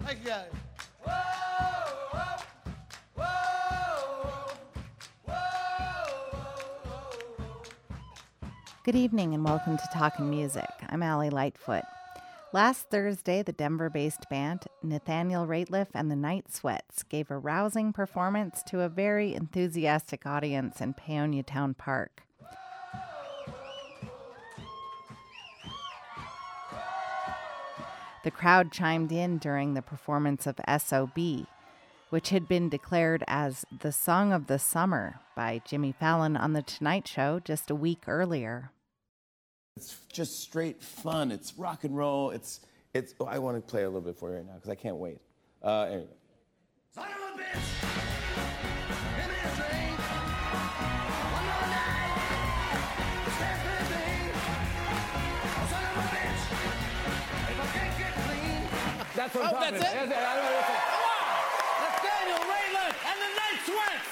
Thank you, guys. Good evening and welcome to Talkin' Music. I'm Allie Lightfoot. Last Thursday, the Denver-based band Nathaniel Rateliff and the Night Sweats gave a rousing performance to a very enthusiastic audience in Paonia Town Park. The crowd chimed in during the performance of S.O.B., which had been declared as the Song of the Summer by Jimmy Fallon on The Tonight Show just a week earlier. It's just straight fun. It's rock and roll. It's. Oh, I want to play a little bit for you right now because I can't wait. Anyway. Son of a bitch! Give me a drink. One more night. Stand for the thing. Oh, son of a bitch! If I can't get clean. That's what I'm talking about. That's it. Come on! Nathaniel Rateliff and the Night Sweats.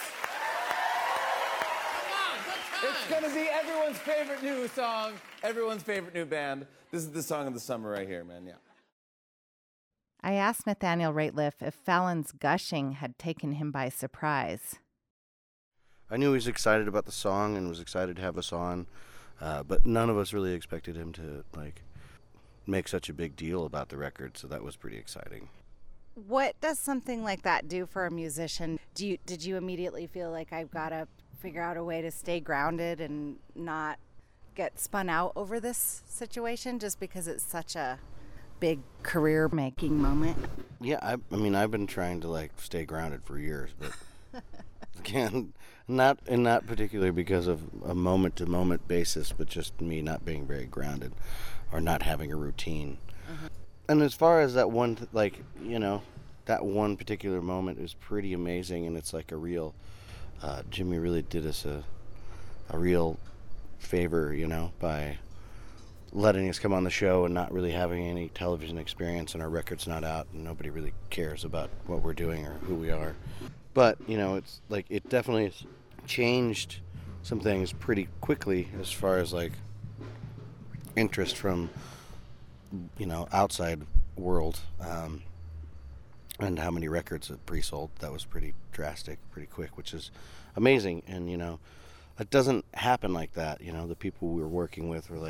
Come on, good time. It's gonna be everyone's favorite new song. Everyone's favorite new band. This is the song of the summer right here, man. Yeah. I asked Nathaniel Rateliff if Fallon's gushing had taken him by surprise. I knew he was excited about the song and was excited to have us on, but none of us really expected him to make such a big deal about the record, so that was pretty exciting. What does something like that do for a musician? Did you immediately feel like I've got to figure out a way to stay grounded and not get spun out over this situation just because it's such a big career-making moment? Yeah, I mean, I've been trying to stay grounded for years, but again, not particularly because of a moment-to-moment basis, but just me not being very grounded or not having a routine. Uh-huh. And as far as that one, that one particular moment is pretty amazing, and it's like a real, Jimmy really did us a real favor, by letting us come on the show and not really having any television experience, and our record's not out and nobody really cares about what we're doing or who we are. But, it's it definitely has changed some things pretty quickly as far as interest from, outside world, and how many records have pre-sold. That was pretty drastic, pretty quick, which is amazing. And, it doesn't happen like that. The people we were working with were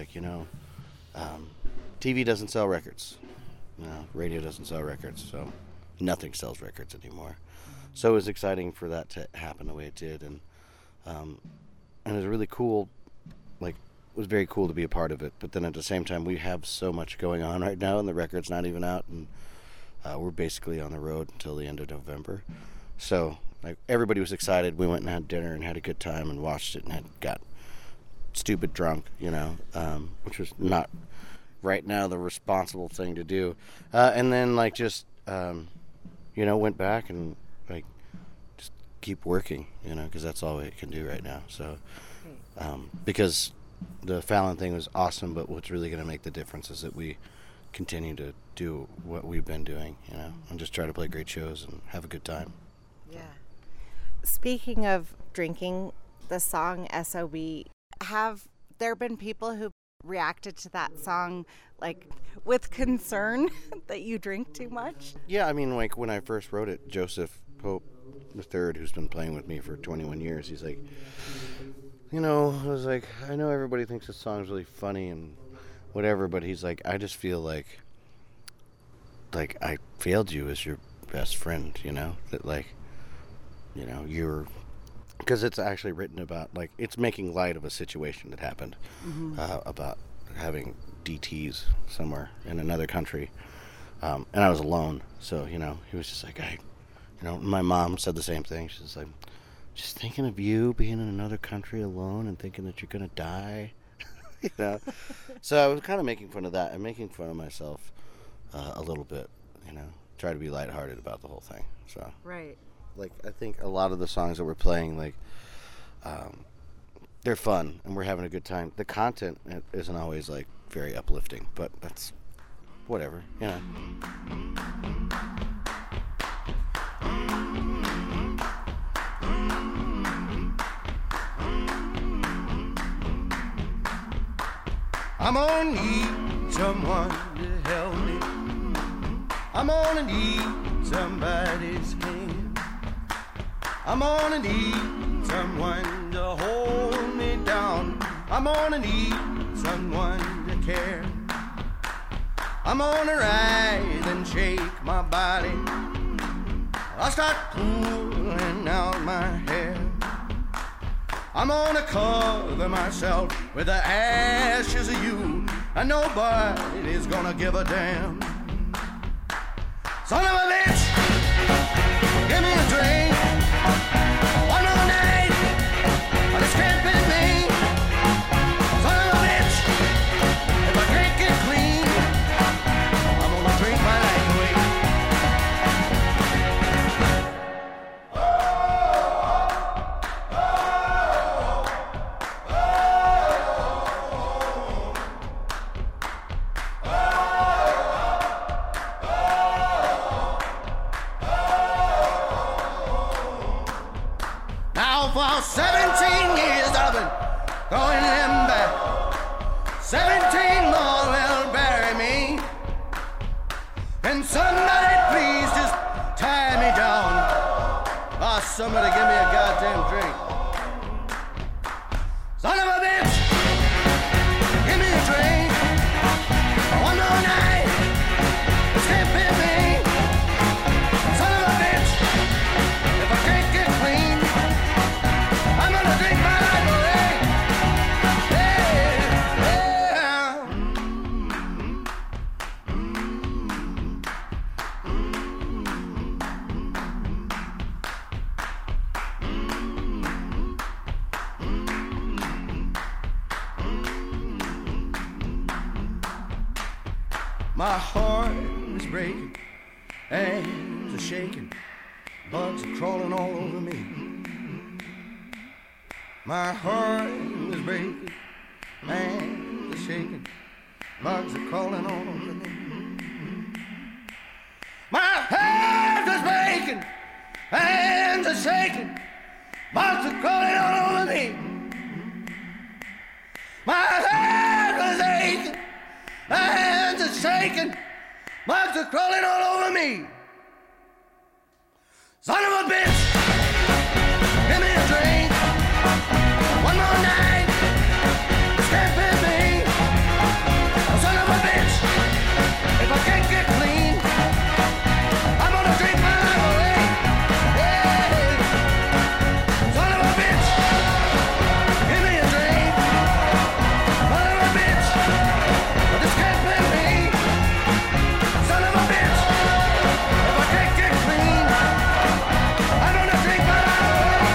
TV doesn't sell records. Radio doesn't sell records, so nothing sells records anymore. So it was exciting for that to happen the way it did, and it was really cool. It was very cool to be a part of it. But then at the same time, we have so much going on right now, and the record's not even out, and we're basically on the road until the end of November. So everybody was excited. We went and had dinner and had a good time and watched it and got stupid drunk, which was not right now the responsible thing to do. And then went back and just keep working, because that's all we can do right now. So because the Fallon thing was awesome, but what's really going to make the difference is that we continue to do what we've been doing, and just try to play great shows and have a good time. Yeah. Speaking of drinking, the song S.O.B., have there been people who reacted to that song with concern that you drink too much? Yeah, I mean, when I first wrote it, Joseph Pope III, who's been playing with me for 21 years, he's I was I know everybody thinks this song's really funny and whatever, but he's I just feel like I failed you as your best friend, that you're, because it's actually written about it's making light of a situation that happened, mm-hmm. About having DTs somewhere in another country, and I was alone, so he was just my mom said the same thing. She's just thinking of you being in another country alone and thinking that you're gonna die. So I was kind of making fun of that and making fun of myself a little bit, try to be lighthearted about the whole thing. So right. I think a lot of the songs that we're playing, they're fun and we're having a good time. The content isn't always very uplifting, but that's whatever, I'm gonna need someone to help me I'm gonna need somebody's hand. I'm gonna need someone to hold me down. I'm gonna need someone to care. I'm gonna rise and shake my body. I'll start pulling out my hair. I'm gonna cover myself with the ashes of you, and nobody's gonna give a damn. Son of a bitch, give me a drink. One more night, I just can't fit me. Son of a bitch, if I can't get clean, I'm gonna drink my life away. Now for 17 years I've been going them back. 17 more will bury me. And somebody please just tie me down. Oh, somebody give me a goddamn drink. Son of a bitch, give me a drink. One more night, this can't be me. Son of a bitch, if I can't get clean, I'm gonna drink my life away. My heart is breaking, hands are shaking, bugs are crawling all over me. My heart is breaking, hands are shaking, bugs are crawling all over me. My heart is breaking, hands are shaking, bugs are crawling all over me. My heart is aching, hands are shaking, bugs are crawling all over me. Son of a bitch, give me a drink. One more night, this can't fit me. Son of a bitch, if I can't get clean, I'm gonna drink my life away. Yeah. Son of a bitch, give me a drink. Son of a bitch, this can't fit me. Son of a bitch, if I can't get clean, I'm gonna drink my life away.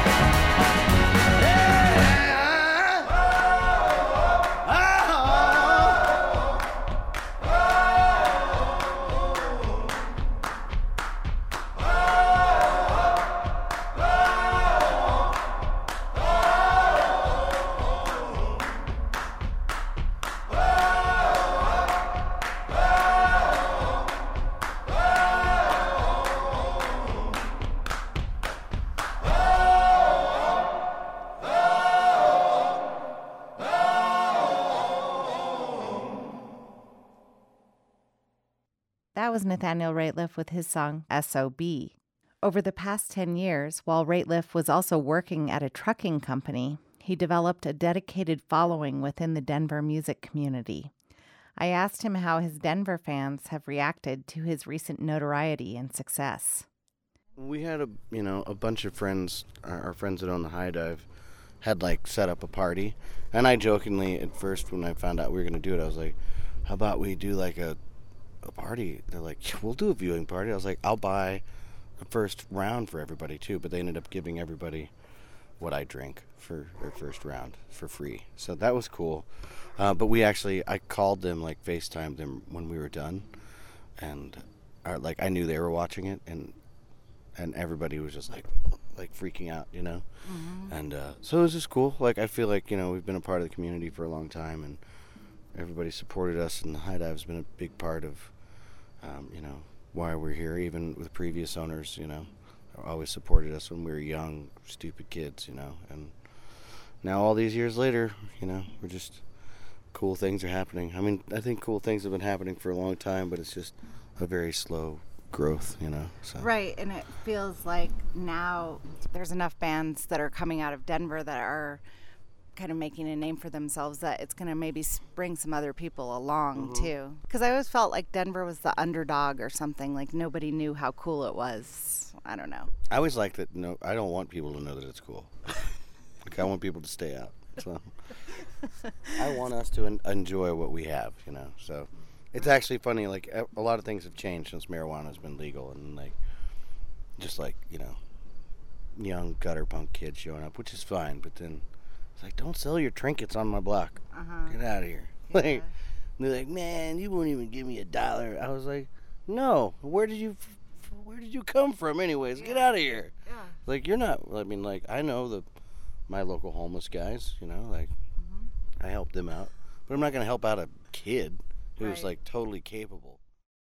That was Nathaniel Rateliff with his song S.O.B. Over the past 10 years, while Rateliff was also working at a trucking company, he developed a dedicated following within the Denver music community. I asked him how his Denver fans have reacted to his recent notoriety and success. We had a bunch of friends, our friends that own the High Dive, had set up a party, and I jokingly at first when I found out we were going to do it, I was like, how about we do a party? They're like, we'll do a viewing party. I was like, I'll buy the first round for everybody too, but they ended up giving everybody what I drank for their first round for free, so that was cool. But I called them, FaceTimed them when we were done, and I knew they were watching it, and everybody was just freaking out, Mm-hmm. And so it was just cool. I feel we've been a part of the community for a long time, and everybody supported us, and the High Dive's been a big part of why we're here, even with previous owners, always supported us when we were young, stupid kids, and now all these years later, we're just, cool things are happening. I mean, I think cool things have been happening for a long time, but it's just a very slow growth, you know. So. Right, and it feels like now there's enough bands that are coming out of Denver that are kind of making a name for themselves that it's going to maybe bring some other people along too. Because I always felt like Denver was the underdog or something, like nobody knew how cool it was. I don't know. I always like that. No, I don't want people to know that it's cool. Like, I want people to stay out. So I want us to enjoy what we have, you know. So it's actually funny. Like, a lot of things have changed since marijuana has been legal, and like, just like, you know, young gutter punk kids showing up, which is fine. But then it's like, don't sell your trinkets on my block. Get out of here. Yeah. Like, they're like, man, you won't even give me $1. I was like, no. Where did you come from, anyways? Get out of here. Yeah. Like, you're not. I mean, like, I know my local homeless guys. You know, like, I help them out, but I'm not gonna help out a kid who's like totally capable.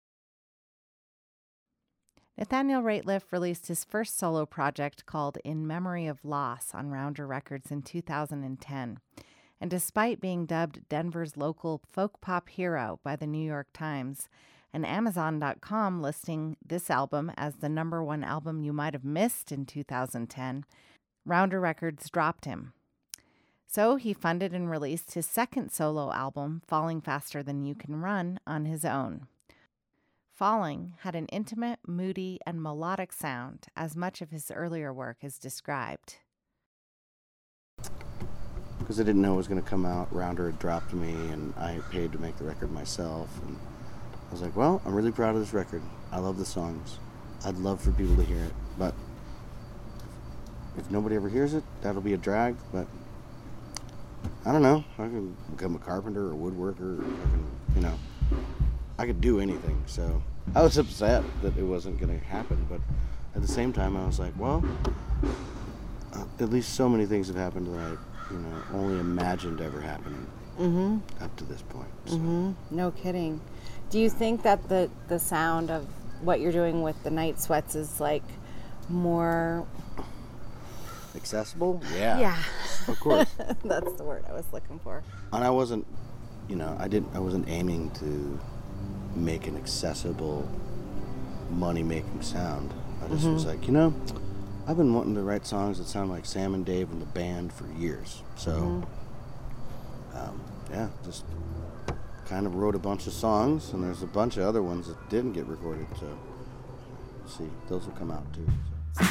Nathaniel Rateliff released his first solo project called In Memory of Loss on Rounder Records in 2010. And despite being dubbed Denver's local folk pop hero by the New York Times and Amazon.com listing this album as the #1 album you might have missed in 2010, Rounder Records dropped him. So he funded and released his second solo album, Falling Faster Than You Can Run, on his own. Falling had an intimate, moody, and melodic sound, as much of his earlier work is described. Because I didn't know it was going to come out, Rounder had dropped me, and I paid to make the record myself. And I was like, well, I'm really proud of this record. I love the songs. I'd love for people to hear it, but if nobody ever hears it, that'll be a drag. But I don't know. I can become a carpenter or a woodworker. Or I could do anything. So I was upset that it wasn't going to happen. But at the same time, I was like, well, at least so many things have happened that I, only imagined ever happening up to this point. So. No kidding. Do you think that the sound of what you're doing with the Night Sweats is like more accessible? Yeah. Yeah. Of course. That's the word I was looking for. And I wasn't, I wasn't aiming to make an accessible, money-making sound. I just was like, I've been wanting to write songs that sound like Sam and Dave and the band for years. So, just kind of wrote a bunch of songs, and there's a bunch of other ones that didn't get recorded. So, we'll see, those will come out too. So.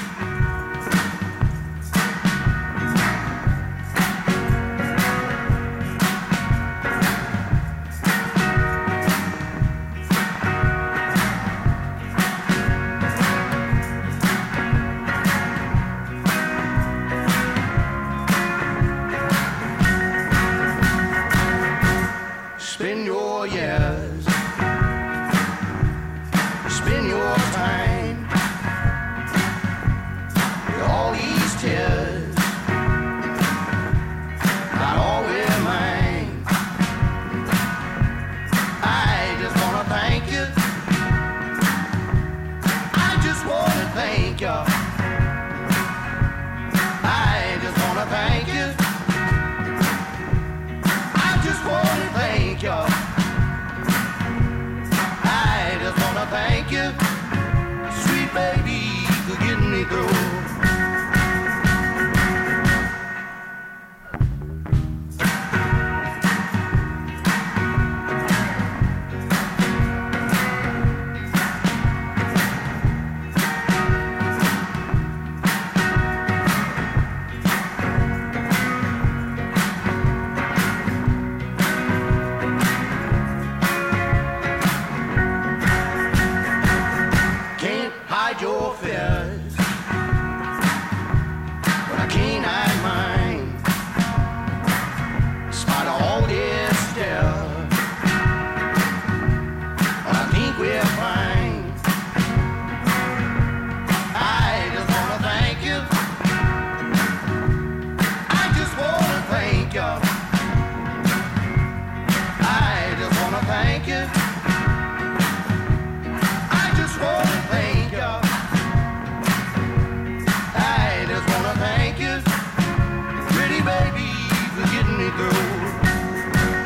Pretty baby for getting me through.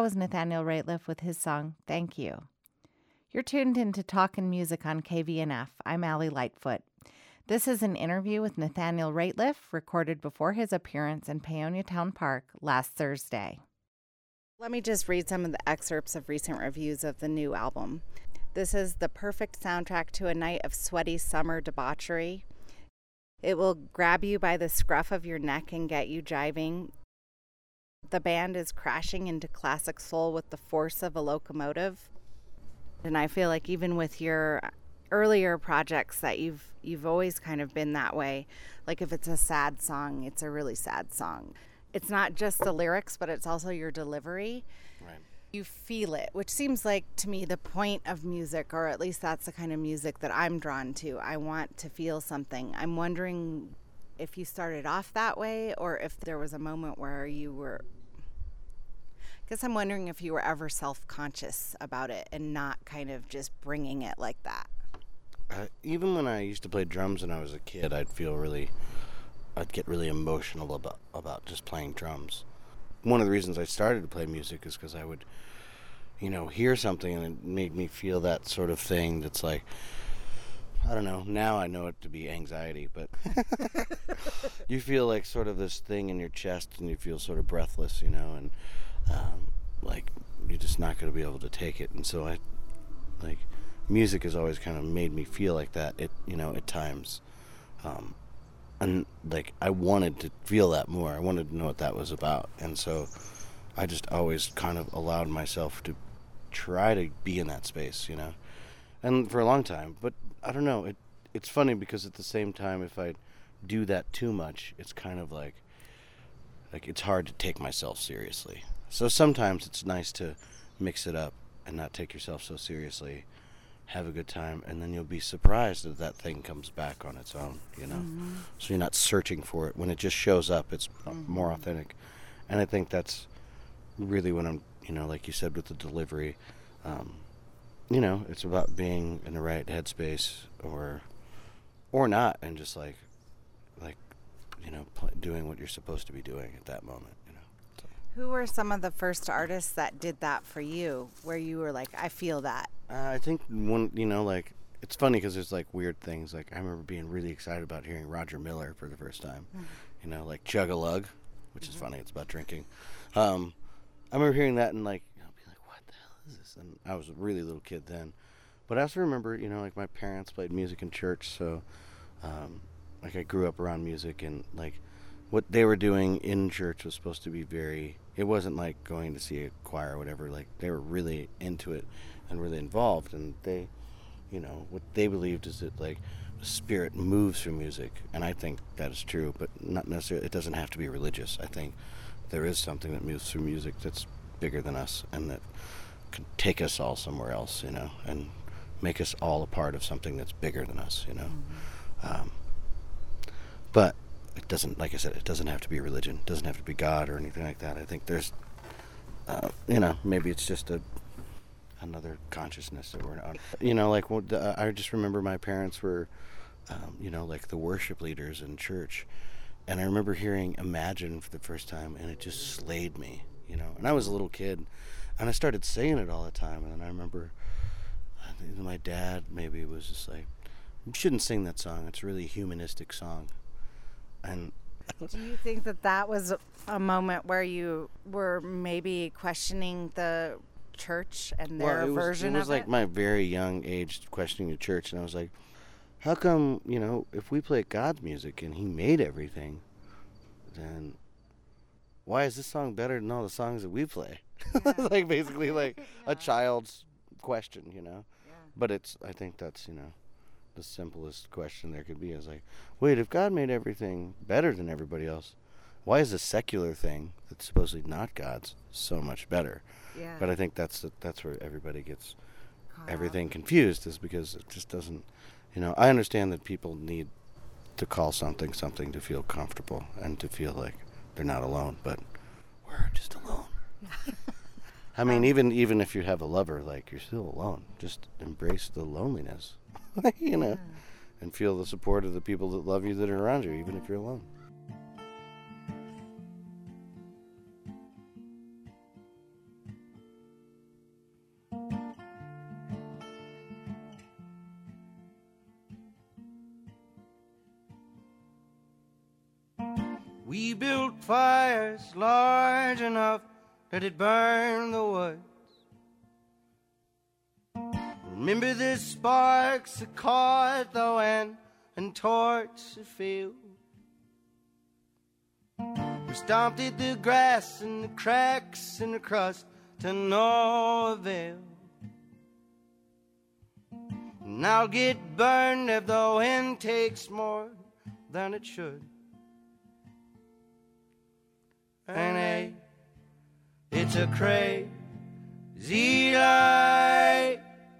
was Nathaniel Rateliff with his song, Thank You. You're tuned into Talkin' Music on KVNF. I'm Allie Lightfoot. This is an interview with Nathaniel Rateliff recorded before his appearance in Paonia Town Park last Thursday. Let me just read some of the excerpts of recent reviews of the new album. This is the perfect soundtrack to a night of sweaty summer debauchery. It will grab you by the scruff of your neck and get you jiving. The band is crashing into classic soul with the force of a locomotive. And I feel like even with your earlier projects that you've always kind of been that way. Like if it's a sad song, it's a really sad song. It's not just the lyrics, but it's also your delivery. Right. You feel it, which seems like to me the point of music, or at least that's the kind of music that I'm drawn to. I want to feel something. I'm wondering if you started off that way or if there was a moment where you were, I guess I'm wondering if you were ever self-conscious about it and not kind of just bringing it like that. Even when I used to play drums when I was a kid, I'd get really emotional about just playing drums. One of the reasons I started to play music is because I would, hear something and it made me feel that sort of thing that's like, I don't know, now I know it to be anxiety, but you feel like sort of this thing in your chest and you feel sort of breathless, and like you're just not going to be able to take it. And so music has always kind of made me feel like that, at times. And like I wanted to feel that more. I wanted to know what that was about. And so I just always kind of allowed myself to try to be in that space, and for a long time. But I don't know, it's funny because at the same time, if I do that too much, it's kind of like it's hard to take myself seriously. So sometimes it's nice to mix it up and not take yourself so seriously, have a good time, and then you'll be surprised that thing comes back on its own, Mm-hmm. So you're not searching for it. When it just shows up, it's more authentic. And I think that's really when I'm, like you said with the delivery, it's about being in the right headspace or not, and just doing what you're supposed to be doing at that moment, So. Who were some of the first artists that did that for you, where you were like, I feel that? I think one, it's funny because there's weird things. I remember being really excited about hearing Roger Miller for the first time, Chug-a-Lug, which is funny. It's about drinking. I remember hearing that and I'll be like, what the hell is this? And I was a really little kid then. But I also remember, my parents played music in church, so I grew up around music, and what they were doing in church was supposed to be it wasn't like going to see a choir or whatever. They were really into it and really involved, and they, what they believed is that the spirit moves through music, and I think that is true, but not necessarily. It doesn't have to be religious. I think there is something that moves through music that's bigger than us and that could take us all somewhere else, and make us all a part of something that's bigger than us, but it doesn't, like I said, it doesn't have to be religion. It doesn't have to be God or anything like that. I think there's, maybe it's just another consciousness that we're on. I just remember my parents were, the worship leaders in church. And I remember hearing Imagine for the first time, and it just slayed me, And I was a little kid, and I started saying it all the time. And then I remember my dad maybe was just like, you shouldn't sing that song. It's a really humanistic song. And do you think that was a moment where you were maybe questioning the church and their version of it? It was like my very young age questioning the church, and I was like, how come, if we play God's music and he made everything, then why is this song better than all the songs that we play? Yeah. Basically a child's question, Yeah. But I think that's, the simplest question there could be is wait, if God made everything better than everybody else, why is a secular thing that's supposedly not God's so much better? Yeah. But I think that's where everybody gets everything confused, is because it just doesn't, I understand that people need to call something to feel comfortable and to feel like they're not alone, but we're just alone. I mean, even if you have a lover, you're still alone. Just embrace the loneliness. And feel the support of the people that love you that are around you, even if you're alone. We built fires large enough that it burned the woods. Remember the sparks that caught the wind and torched the field. We stomped at the grass and the cracks in the crust to no avail. And I'll get burned if the wind takes more than it should. And hey, it's a crazy life.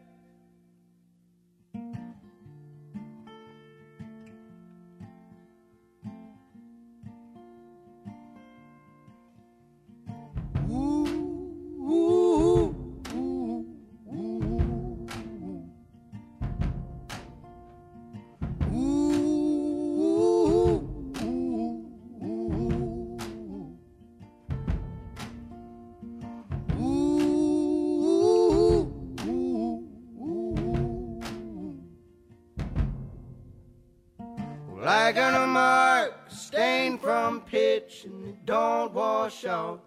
Like a mark stained from pitch and it don't wash out.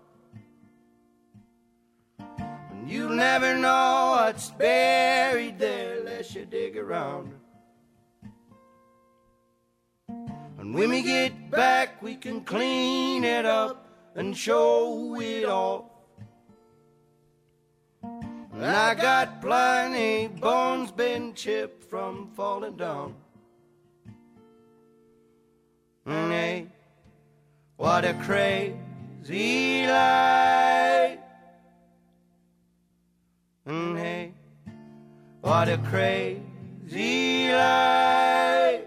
And you'll never know what's buried there unless you dig around. And when we get back we can clean it up and show it off. And I got plenty bones been chipped from falling down. And hey, what a crazy life. And hey, what a crazy life.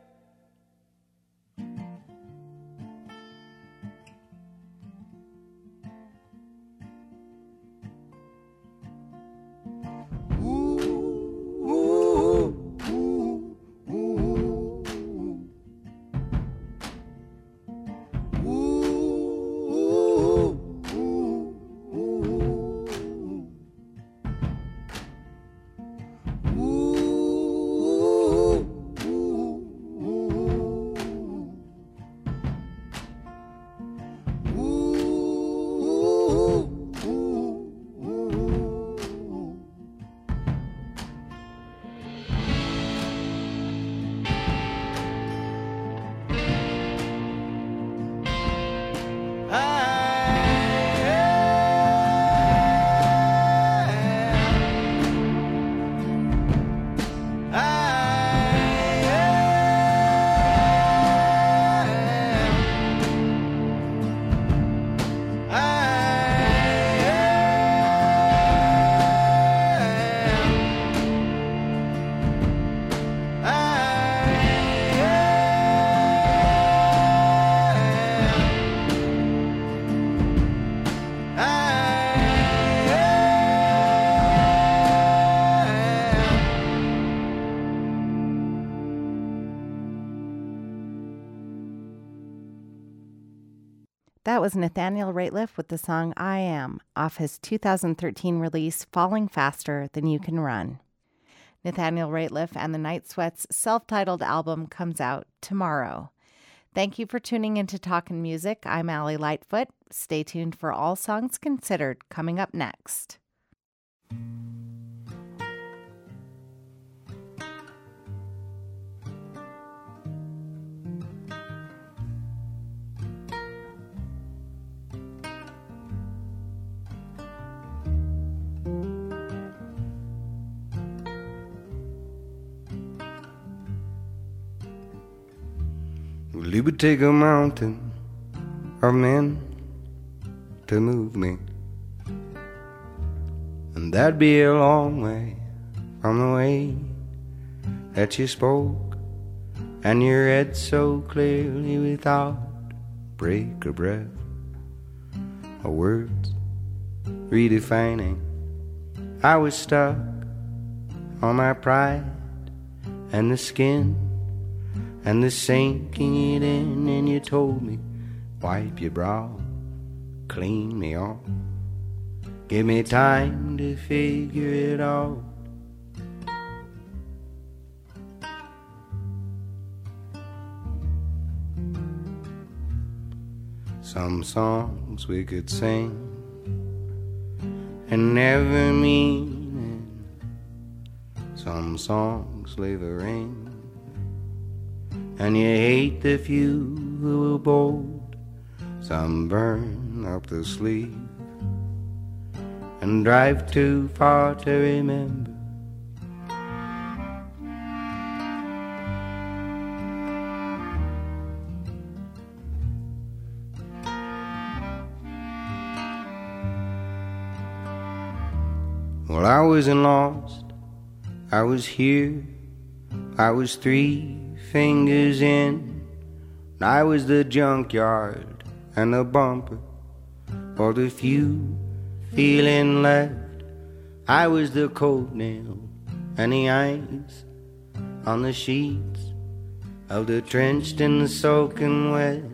That was Nathaniel Rateliff with the song I Am off his 2013 release Falling Faster Than You Can Run. Nathaniel Rateliff and the Night Sweats' self-titled album comes out tomorrow. Thank you for tuning into Talkin' Music. I'm Allie Lightfoot. Stay tuned for All Songs Considered coming up next. Well, it would take a mountain of men to move me, and that'd be a long way from the way that you spoke, and you read so clearly without break or breath, or words redefining. I was stuck on my pride and the skin and the sinking it in, and you told me, wipe your brow, clean me off, give me time to figure it out. Some songs we could sing and never mean it. Some songs leave a ring, and you hate the few who were bold. Some burn up the sleeve and drive too far to remember. Well, I wasn't lost, I was here, I was 3 fingers in. I was the junkyard and the bumper for the few feeling left. I was the coat nail and the eyes on the sheets of the drenched and the soaking wet.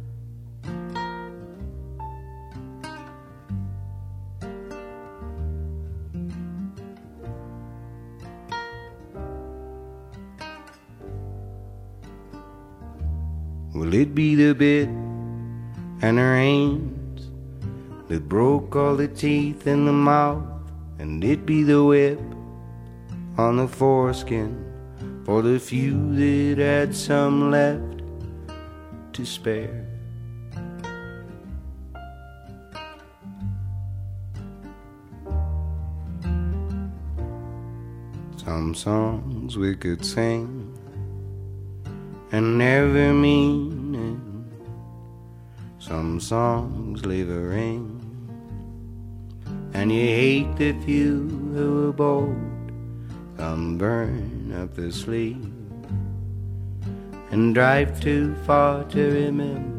Will it be the bit and the reins that broke all the teeth in the mouth? And it be the whip on the foreskin for the few that had some left to spare? Some songs we could sing and never mean it. Some songs leave a ring, and you hate the few who are bold. Some burn up the sleeve and drive too far to remember.